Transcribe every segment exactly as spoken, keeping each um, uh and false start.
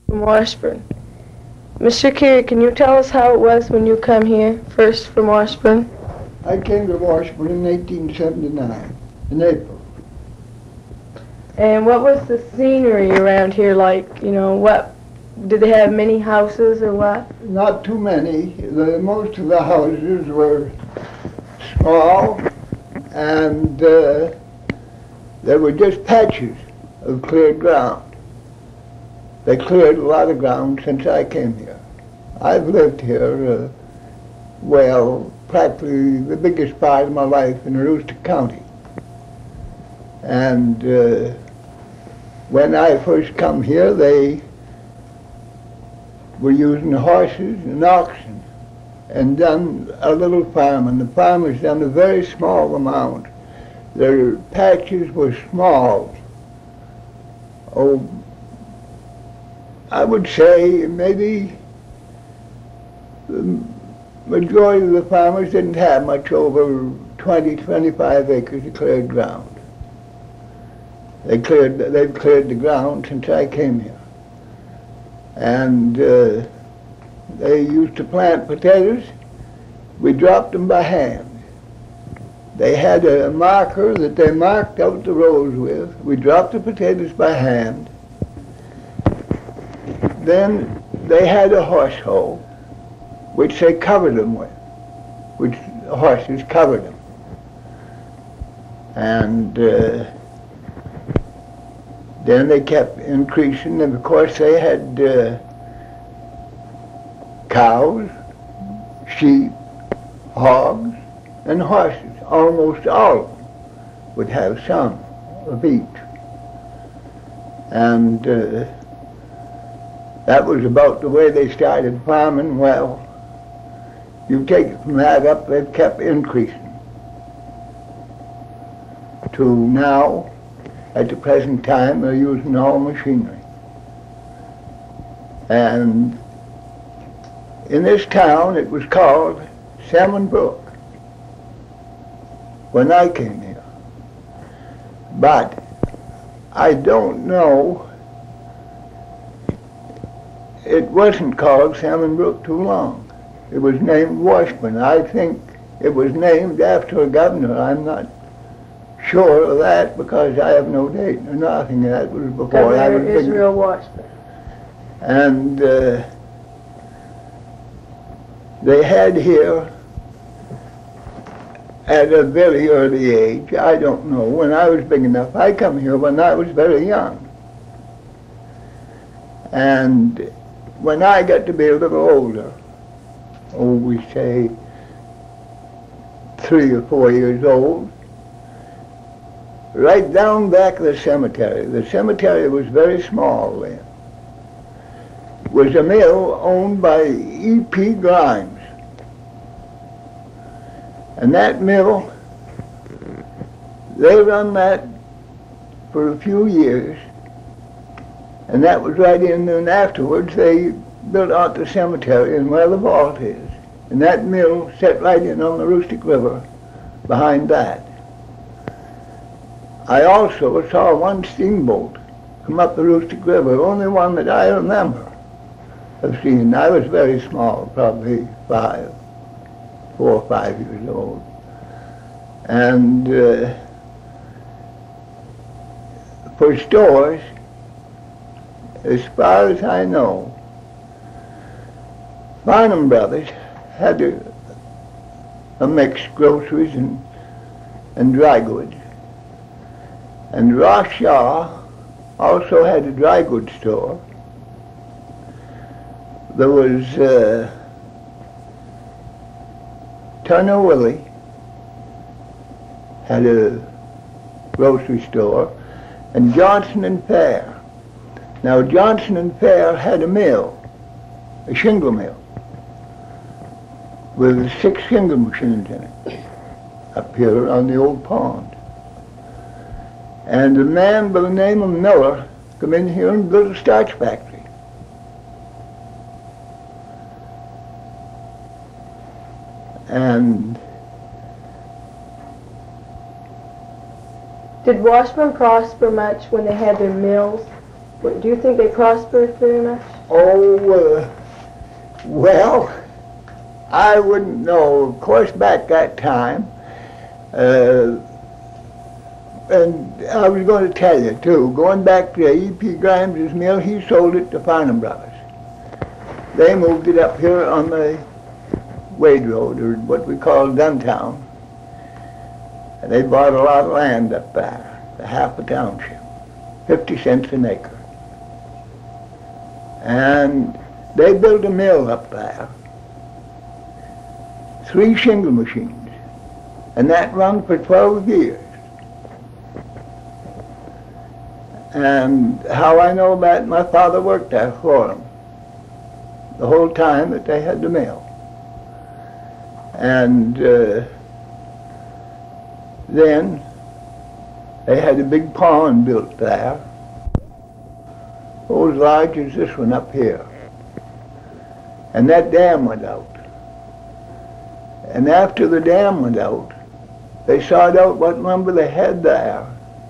from Washburn. Mister Carey, can you tell us how it was when you come here first from Washburn? I came to Washburn in eighteen seventy-nine, in April. And what was the scenery around here like? You know, what, did they have many houses or what? Not too many. The, most of the houses were small, and uh, there were just patches of cleared ground. They cleared a lot of ground since I came here. I've lived here, uh, well, practically the biggest part of my life in Aroostook County. And uh, when I first come here, they were using horses and oxen and done a little farm, and the farmers done a very small amount. Their patches were small. Oh, I would say maybe the majority of the farmers didn't have much over twenty, twenty-five acres of cleared ground. They cleared, they've cleared the ground since I came here. And uh, they used to plant potatoes. We dropped them by hand. They had a marker that they marked out the rows with. We dropped the potatoes by hand. Then they had a horse hoe, which they covered them with, which the horses covered them. And uh, then they kept increasing, and of course they had uh, cows, sheep, hogs, and horses. Almost all of them would have some of each. And uh, that was about the way they started farming. Well, you take it from that up, they've kept increasing to now. At the present time, they're using all machinery. And in this town, it was called Salmon Brook when I came here. But I don't know, it wasn't called Salmon Brook too long. It was named Washburn. I think it was named after a governor. I'm not sure of that because I have no date or nothing. That was before I was Governor Israel Washburn. And uh, they had here at a very early age, I don't know, when I was big enough. I come here when I was very young. And when I got to be a little older, oh, we say three or four years old, right down back of the cemetery, the cemetery was very small then, was a mill owned by E P Grimes. And that mill, they run that for a few years, and that was right in there, and afterwards they built out the cemetery and where the vault is. And that mill set right in on the Aroostook River behind that. I also saw one steamboat come up the Aroostook River, only one that I remember of seeing. I was very small, probably five, four or five years old. And uh, for stores, as far as I know, Farnham Brothers had a, a mixed groceries and, and dry goods. And Ross Shaw also had a dry goods store. There was uh, Turner Willie had a grocery store, and Johnson and Fair. Now Johnson and Fair had a mill, a shingle mill, with six shingle machines in it, up here on the old pond. And a man by the name of Miller come in here and built a starch factory. And did Washburn prosper much when they had their mills? What, do you think they prospered very much? Oh, uh, well, I wouldn't know. Of course, back that time, uh, and I was going to tell you, too, going back to E P Grimes' mill, he sold it to Farnham Brothers. They moved it up here on the Wade Road, or what we call Duntown. And they bought a lot of land up there, a half a township, fifty cents an acre. And they built a mill up there, three shingle machines, and that run for twelve years. And how I know that, my father worked there for them the whole time that they had the mill. And uh, then they had a big pond built there, as large as this one up here. And that dam went out. And after the dam went out, they sawed out what lumber they had there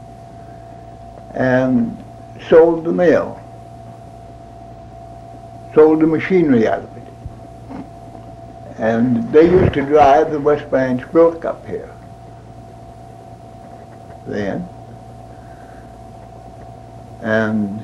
and sold the mill, sold the machinery out of it. And they used to drive the West Branch Brook up here then. And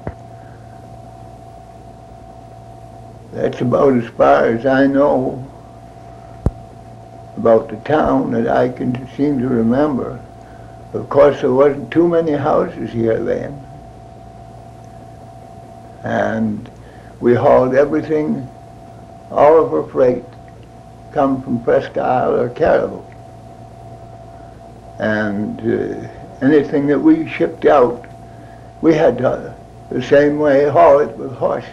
that's about as far as I know about the town that I can seem to remember. Of course, there wasn't too many houses here then. And we hauled everything, all of our freight, come from Presque Isle or Caribou. And uh, anything that we shipped out, we had to, the same way, haul it with horses.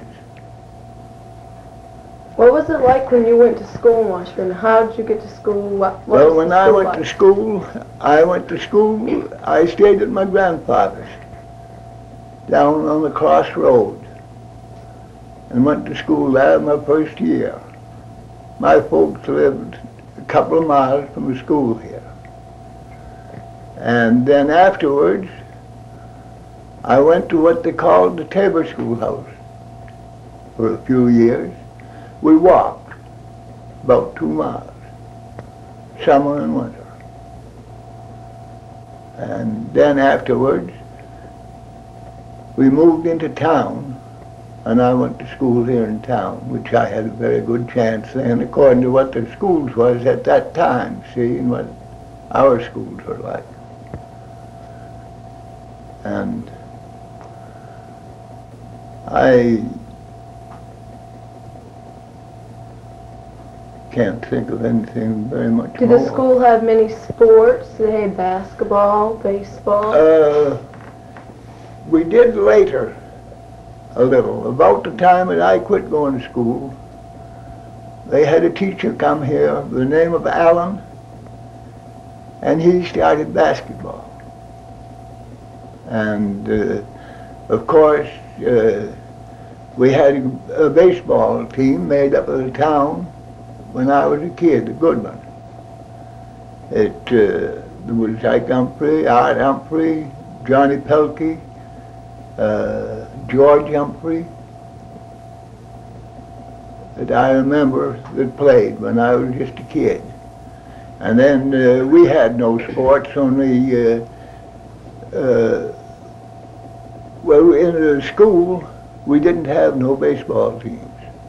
What was it like when you went to school in Washburn? How did you get to school? What, what Well, was when the I school went like? to school, I went to school, I stayed at my grandfather's down on the crossroad and went to school there my first year. My folks lived a couple of miles from the school here. And then afterwards, I went to what they called the Tabor Schoolhouse for a few years. We walked about two miles, summer and winter. And then afterwards, we moved into town, and I went to school here in town, which I had a very good chance then, according to what the schools was at that time, see, and what our schools were like. And I can't think of anything very much Did more. the school have many sports? They had basketball, baseball? Uh, we did later, a little. About the time that I quit going to school, they had a teacher come here, the name of Allen, and he started basketball. And, uh, of course, uh, we had a, a baseball team made up of the town when I was a kid, a good one. It uh, there was Ike Humphrey, Art Humphrey, Johnny Pelkey, uh, George Humphrey, that I remember that played when I was just a kid. And then uh, we had no sports, only, uh, uh, well, in the school, we didn't have no baseball teams.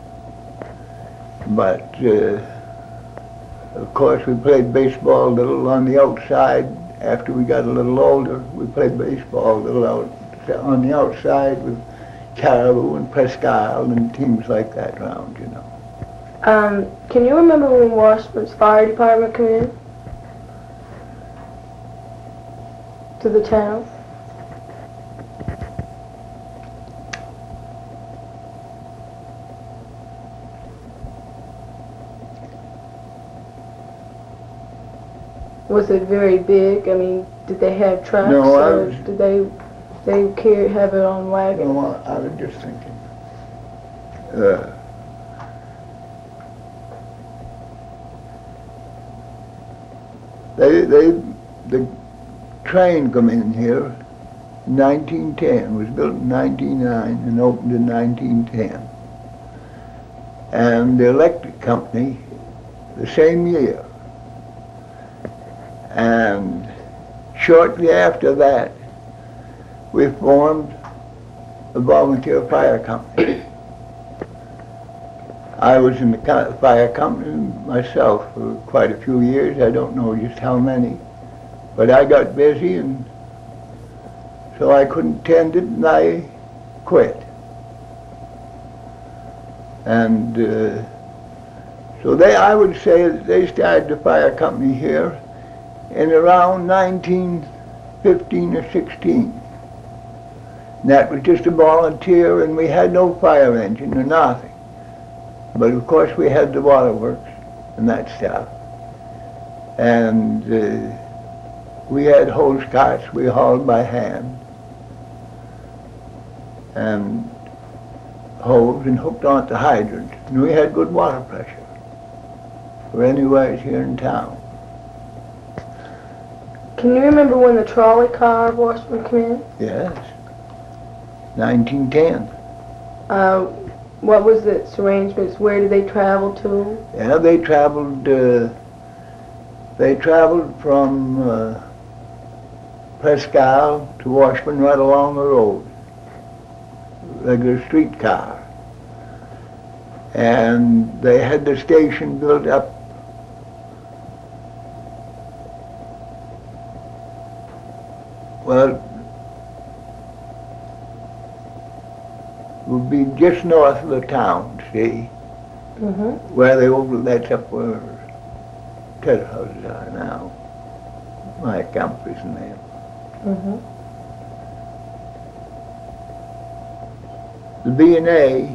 But, uh, of course, we played baseball a little on the outside. After we got a little older, we played baseball a little out on the outside with Caribou and Presque Isle and teams like that around, you know. Um, can you remember when Washburn's fire department came in to the town? Was it very big? I mean, did they have trucks, No, I or was- did they they carry have it on wagons? No, I, I was just thinking. Uh, they, they, the train come in here, nineteen ten. It was built in nineteen oh nine and opened in nineteen ten. And the electric company the same year. And shortly after that, we formed a volunteer fire company. I was in the co- fire company myself for quite a few years. I don't know just how many. But I got busy, and so I couldn't tend it, and I quit. And uh, so they, I would say that they started the fire company here in around nineteen fifteen or sixteen. And that was just a volunteer, and we had no fire engine or nothing. But of course we had the waterworks and that stuff. And uh, we had hose carts we hauled by hand. And hose and hooked onto hydrants. And we had good water pressure for anywhere here in town. Can you remember when the trolley car of Washburn came in? Yes. nineteen ten. Uh, what was its arrangements? Where did they travel to? Yeah, they traveled, uh, they traveled from uh, Presque Isle to Washburn right along the road. Regular streetcar. And they had the station built up well, would be just north of the town, see? Mm-hmm. Where they over, that's up where Ted houses are now. My Humphreys and them. Mm-hmm. The B and A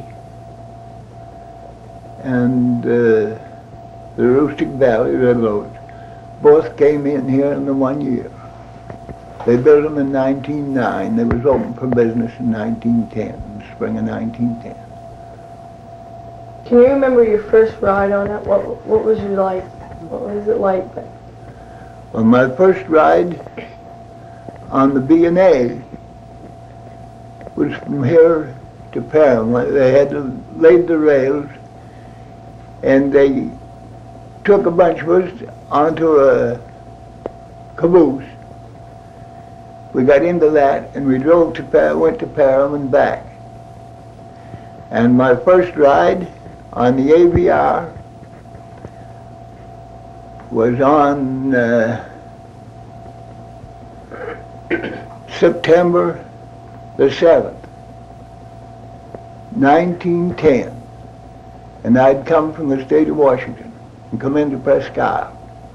and uh, the Aroostook Valley Railroad both came in here in the one year. They built them in nineteen oh nine. They was open for business in nineteen ten, in the spring of nineteen ten. Can you remember your first ride on it? What What was you like? What was it like? Well, my first ride on the B and A was from here to Pelham. They had to laid the rails, and they took a bunch of us onto a caboose. We got into that, and we drove to Pelham, went to Pelham and back. And my first ride on the A V R was on uh, September the seventh, nineteen ten. And I'd come from the state of Washington and come into Presque Isle.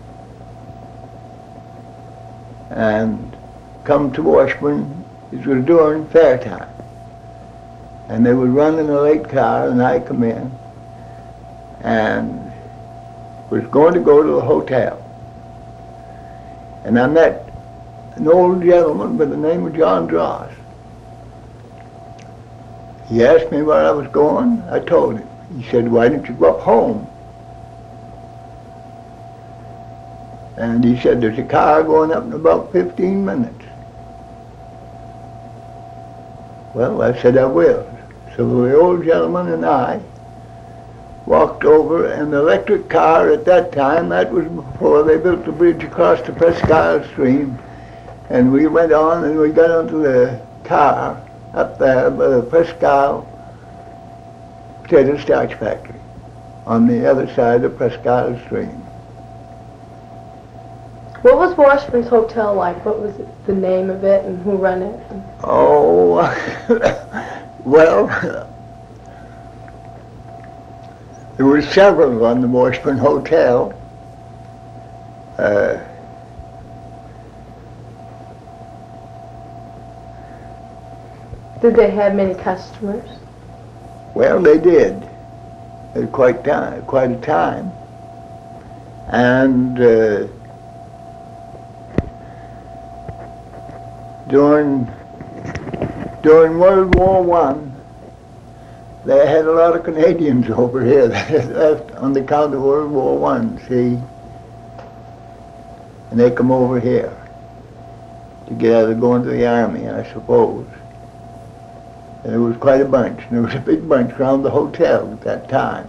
And come to Washburn. It was during fair time. And they were running a late car, and I come in and was going to go to the hotel. And I met an old gentleman by the name of John Dross. He asked me where I was going. I told him. He said, "Why don't you go up home?" And he said, "There's a car going up in about fifteen minutes. Well, I said, "I will." So the old gentleman and I walked over, and the electric car at that time, that was before they built the bridge across the Presque Isle Stream, and we went on and we got onto the car up there by the Presque Isle potato starch factory on the other side of Presque Isle Stream. What was Washburn's hotel like? What was it, the name of it, and who ran it? Oh, well, there were several on the Washburn Hotel. Uh, Did they have many customers? well, they did. At quite time, quite a time, and uh, during during World War One, they had a lot of Canadians over here that had left on account of World War One. See, and they come over here to get out of going to the army, I suppose. And there was quite a bunch. And there was a big bunch around the hotel at that time.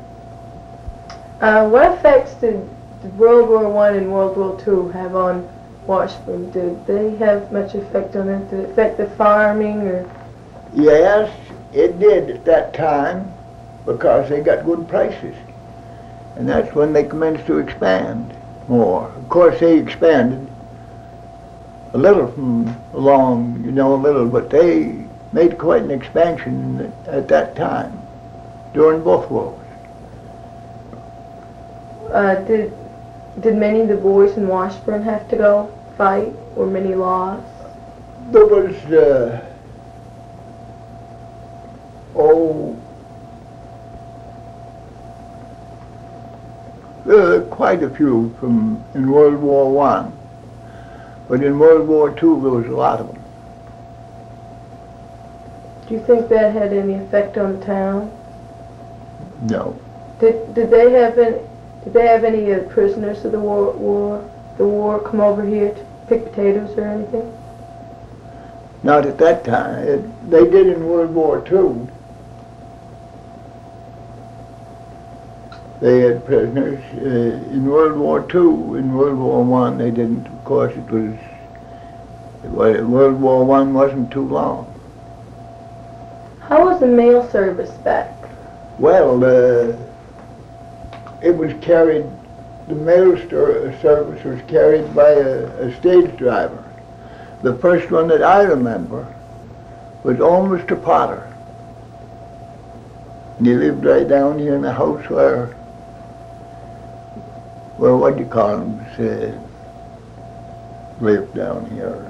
Uh, what effects did, did World War One and World War Two have on Washburn? Did they have much effect on it? Did it affect the farming or? Yes, it did at that time because they got good prices. And that's when they commenced to expand more. Of course, they expanded a little from along, you know, a little, but they made quite an expansion at that time during both wars. Uh, did did many of the boys in Washburn have to go fight, or many lost? There was, uh, oh, uh, quite a few from in World War One, but in World War Two there was a lot of them. Do you think that had any effect on the town? No. Did did they have any? Did they have any uh, prisoners of the war, war, the war come over here to pick potatoes or anything? Not at that time. It, they did in World War Two. They had prisoners. Uh, in World War Two, in World War One, they didn't. Of course, it was, it was World War One wasn't too long. How was the mail service back? Well, uh, it was carried, the mail service was carried by a, a stage driver. The first one that I remember was old Mister Potter. And he lived right down here in the house where, well, what do you call him, uh, lived down here.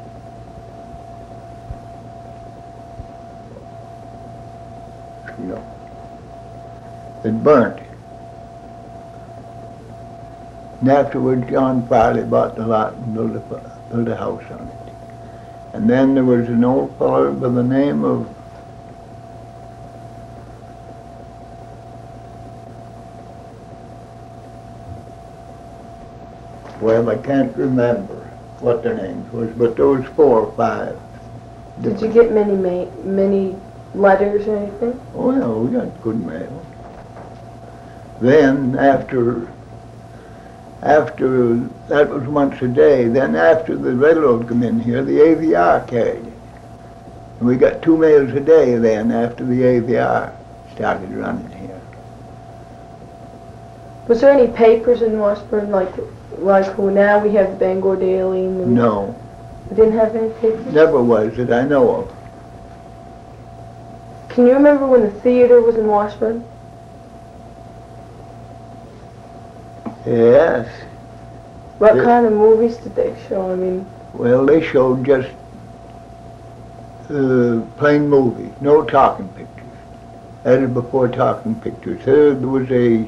You know, it burnt. And afterwards, John Farley bought the lot and built a, built a house on it. And then there was an old fellow by the name of well, I can't remember what their names was, but there was four or five. Did you get many ma many letters or anything? Oh, yeah, we got good mail. Then after After, that was once a day. Then after the railroad come in here, the A V R carried it. And we got two mails a day then after the A V R started running here. Was there any papers in Washburn like like well, now we have the Bangor Daily? And the, No. We didn't have any papers? Never was that I know of. Can you remember when the theater was in Washburn? Yes. What Yeah. kind of movies did they show? I mean, Well, they showed just uh, plain movies, no talking pictures. That is before talking pictures. There, there was a,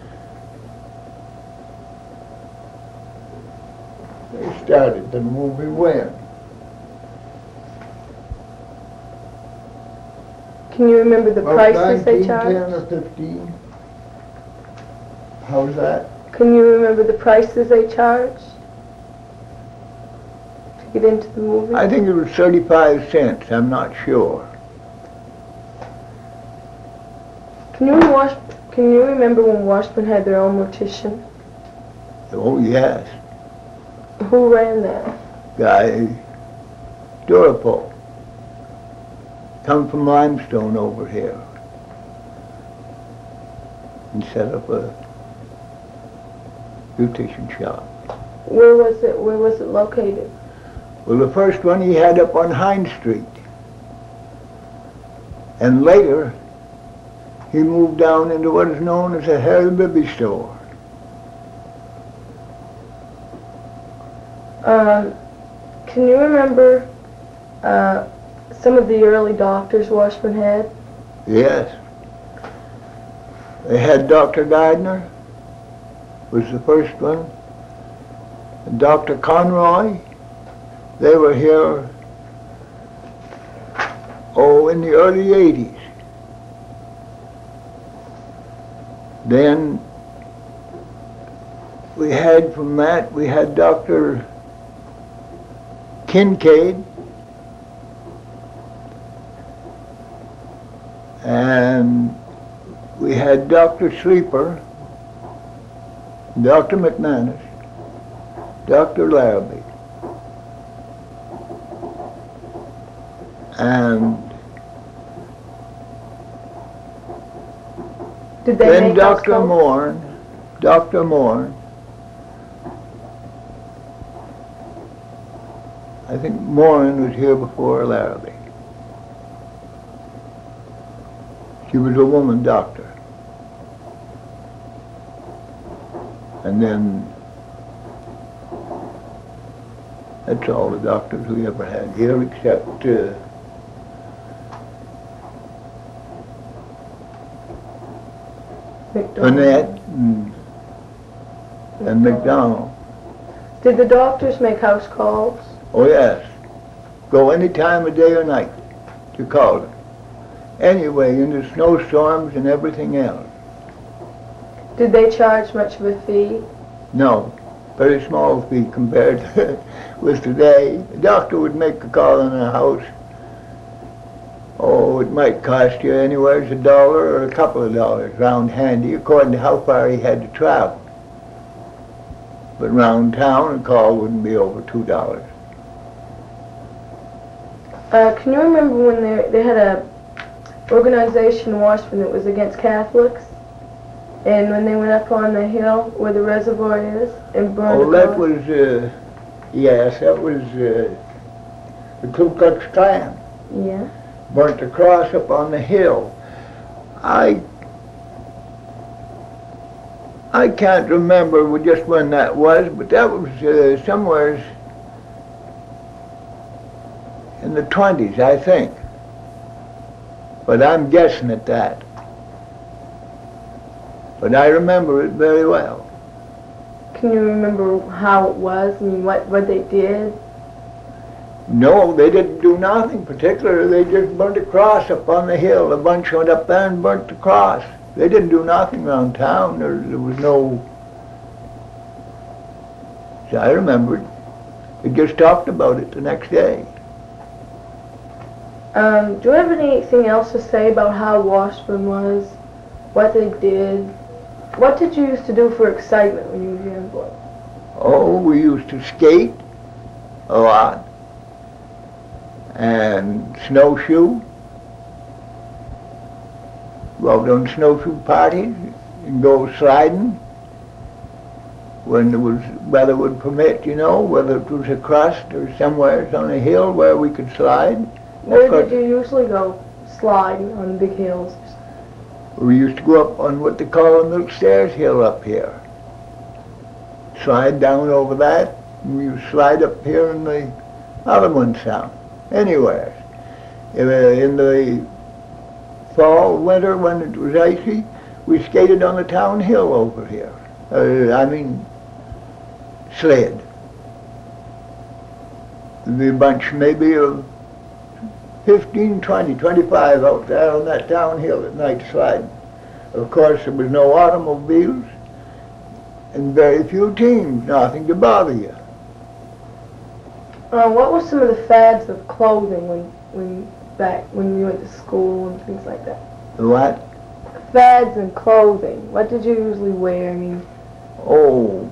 they started the movie when? can you remember the About prices they nineteen ten charged? or fifteen. How's that? Can you remember the prices they charged to get into the movie? I think it was thirty-five cents, I'm not sure. Can you wash? Can you remember when Washburn had their own mortician? Oh, yes. Who ran that? Guy, Durapo. Come from Limestone over here. And set up a beautician shop. Where was it? Where was it located? Well, the first one he had up on Hines Street. And later, he moved down into what is known as a Harry Bibby store. Um, can you remember uh, some of the early doctors Washburn had? Yes. They had Doctor Gardner, was the first one. And Doctor Conroy, they were here, oh, in the early eighties. Then we had from that, we had Doctor Kincaid, and we had Doctor Sleeper, Doctor McManus, Doctor Larrabee, and Did they then make Doctor households? Morn, Doctor Morn. I think Morin was here before Larrabee. She was a woman doctor. And then, that's all the doctors we ever had here, except uh, McDonald. Annette and, and McDonald. Did the doctors make house calls? Oh yes, go any time of day or night to call them. Anyway, in the snowstorms and everything else. Did they charge much of a fee? No, very small fee compared to with today. The doctor would make a call on a house. Oh, it might cost you anywhere a dollar or a couple of dollars, round handy, according to how far he had to travel. But round town, a call wouldn't be over two dollars. Uh, can you remember when they, they had a organization in Washington that was against Catholics? And when they went up on the hill where the reservoir is and burned Oh, the that cross? was, uh, yes, that was uh, the Ku Klux Klan. Yeah. Burnt the cross up on the hill. I I can't remember just when that was, but that was uh, somewhere in the twenties, I think. But I'm guessing at that. But I remember it very well. Can you remember how it was? I mean, what, what they did? No, they didn't do nothing particular. They just burnt a cross up on the hill. A bunch went up there and burnt the cross. They didn't do nothing around town. There, there was no... So I remembered. They just talked about it the next day. Um, do you have anything else to say about how Washburn was? What they did? What did you used to do for excitement when you were a young boy? Oh, we used to skate a lot. And snowshoe. Go out on snowshoe parties and go sliding when there was weather would permit, you know, whether it was a crust or somewhere on a hill where we could slide. Where did you usually go sliding on big hills? We used to go up on what they call the Milk Stairs Hill up here. Slide down over that, and we would slide up here in the other one sound. Anywhere. In the, in the fall, winter, when it was icy, we skated on the town hill over here. Uh, I mean, sled. There'd be a bunch maybe of fifteen, twenty, twenty-five out there on that town hill at night sliding. Of course, there was no automobiles and very few teams, nothing to bother you. Uh, what were some of the fads of clothing when, when back when you went to school and things like that? What? Fads in clothing. What did you usually wear? I mean, Oh,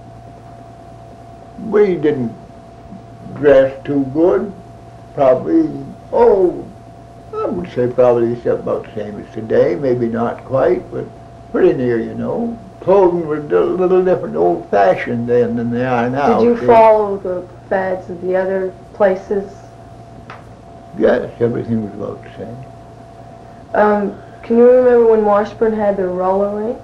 we didn't dress too good. Probably, oh, I would say probably about the same as today. Maybe not quite, but pretty near, you know. Clothing was a little different, old-fashioned then than they are now. did you See? follow the fads of the other places? Yes, everything was about the same. Um, can you remember when Washburn had their roller rink?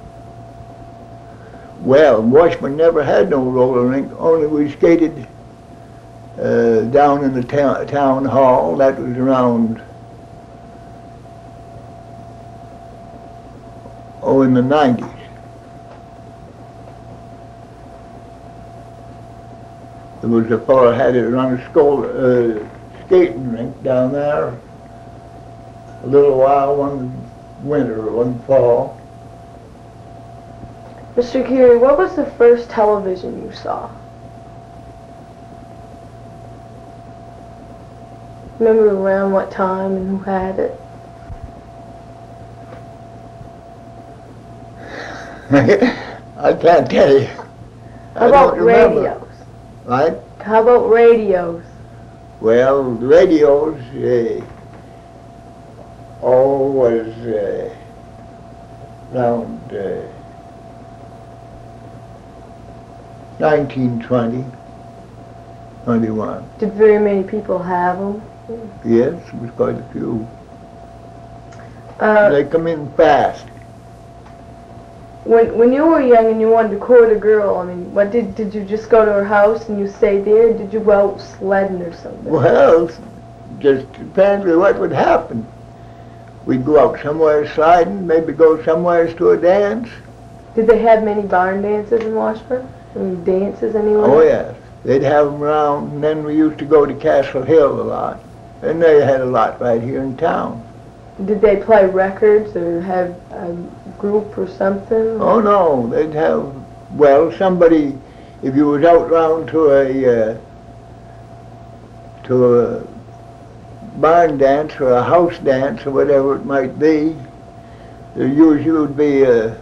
Well, Washburn never had no roller rink, only we skated uh, down in the town, town hall. That was around, oh, in the nineties. There was a fellow had it run a school, uh, skating rink down there a little while, one winter, one fall. Mister Curie, what was the first television you saw? you remember around what time and who had it? I can't tell you. How I about don't remember. radios? Right? How about radios? Well, the radios, uh, all was uh, around uh, nineteen twenty, twenty-one. Did very many people have them? Yes, it was quite a few. Uh, They come in fast. when when you were young and you wanted to court a girl, I mean, what did did you just go to her house and you stay there? Or did you go out sledding or something? Well, just depends on what would happen. We'd go out somewhere sliding, maybe go somewhere to a dance. Did they have many barn dances in Washburn? I mean, dances anyway? Oh yes, they'd have them around, and then we used to go to Castle Hill a lot. And they had a lot right here in town. Did they play records or have a group or something? Oh no, they'd have, well, somebody, if you was out round to a, uh, to a barn dance or a house dance or whatever it might be, there usually would be uh,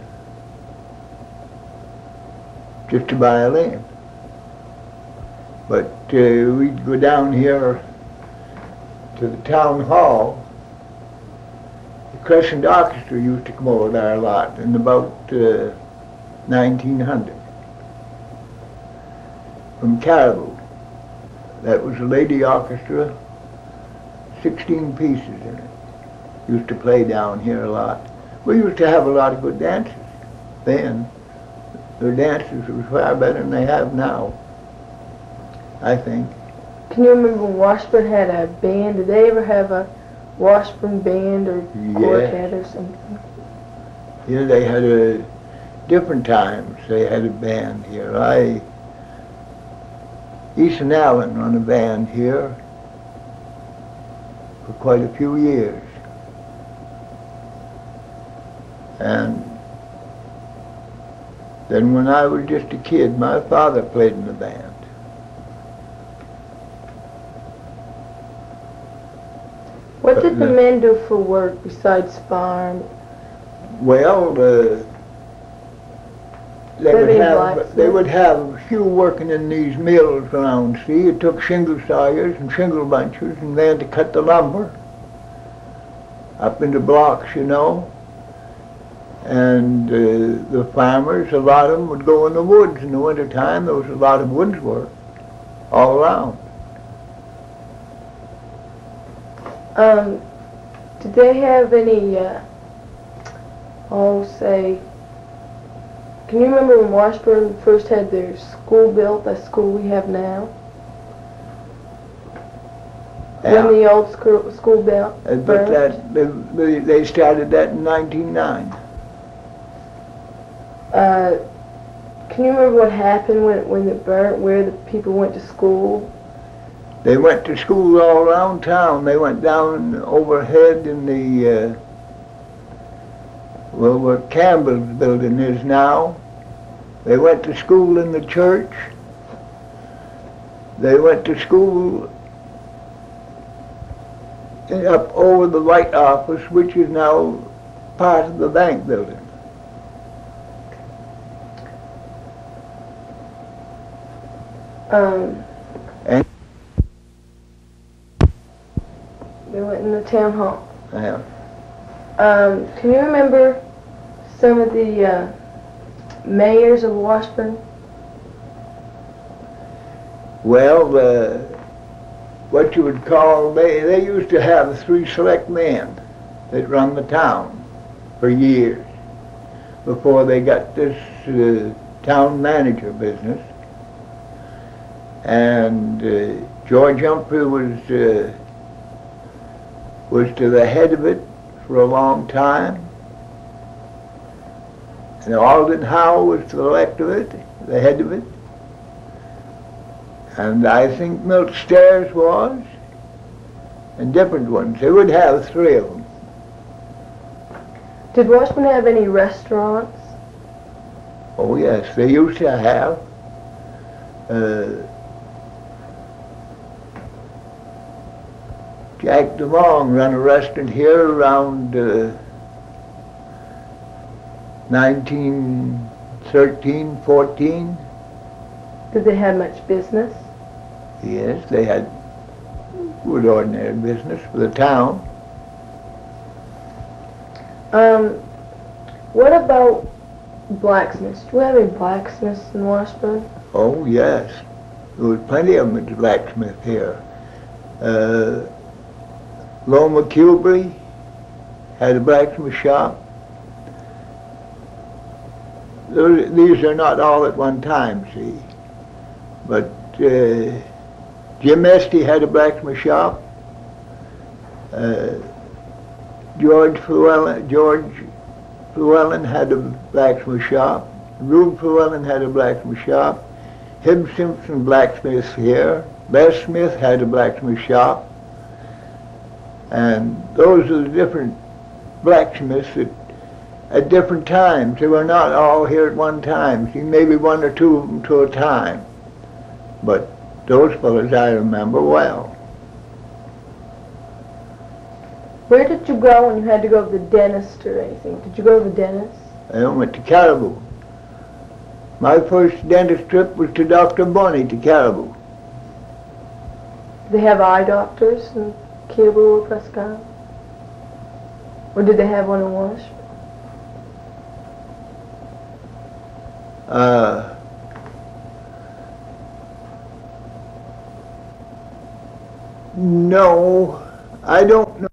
just a violin. But uh, we'd go down here to the town hall. The Crescent Orchestra used to come over there a lot in about uh, nineteen hundred from Caribou. That was a lady orchestra, sixteen pieces in it. Used to play down here a lot. We used to have a lot of good dances then. Their dances were far better than they have now, I think. Can you remember when Washburn had a band? Did they ever have a Washburn band or quartet or something? Yeah, they had a different times. They had a band here. I, Easton Allen run a band here for quite a few years. And then when I was just a kid, my father played in the band. What did the men do for work besides farm? Well, uh, they would Living have blacksmith. they would have a few working in these mills around. See, it took shingle sawyers and shingle bunchers, and they had to cut the lumber up into blocks, you know. And uh, the farmers, a lot of them would go in the woods in the wintertime. There was a lot of woods work all around. Um, did they have any, uh, oh, say, can you remember when Washburn first had their school built, that school we have now? Yeah. When the old school, school built? Uh, But that, they, they started that in nineteen oh nine. Uh, can you remember what happened when, when it burnt, where the people went to school? They went to school all around town. They went down overhead in the, uh, well, where Campbell's building is now. They went to school in the church. They went to school up over the White Office, which is now part of the bank building. Um, And they went in the town hall. yeah. Um, can you remember some of the uh, mayors of Washburn? Well, uh, what you would call, they, they used to have three select men that run the town for years before they got this uh, town manager business. And uh, George Humphrey was uh, was to the head of it for a long time. And Alden Howe was to the left of it, the head of it. And I think Milt Stairs was, and different ones. They would have three of them. Did Washburn have any restaurants? Oh yes, they used to have. Uh, Jack DeLong run a restaurant here around uh, nineteen thirteen, fourteen. Did they have much business? Yes, they had good ordinary business for the town. Um, what about blacksmiths? Do we have any blacksmiths in Washburn? Oh, yes. There was plenty of them at the blacksmith here. Uh, Loma Kilbury had a blacksmith shop. Those, these are not all at one time, see. But uh, Jim Esty had a blacksmith shop. Uh, George Llewellyn, George Llewellyn had a blacksmith shop. Rube Llewellyn had a blacksmith shop. Hib Simpson blacksmith here. Les Smith had a blacksmith shop. And those are the different blacksmiths that, at different times. They were not all here at one time. See, maybe one or two of them to a time. But those fellows I remember well. Where did you go when you had to go to the dentist or anything? Did you go to the dentist? I went to Caribou. My first dentist trip was to Doctor Bonney to Caribou. Did they have eye doctors in Caribou or Prescott? Or did they have one in Washburn? Uh, no, I don't know.